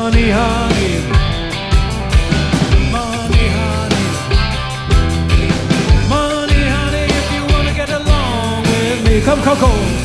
money, honey. Money, honey. Money, honey, if you wanna get along with me. Come, Coco.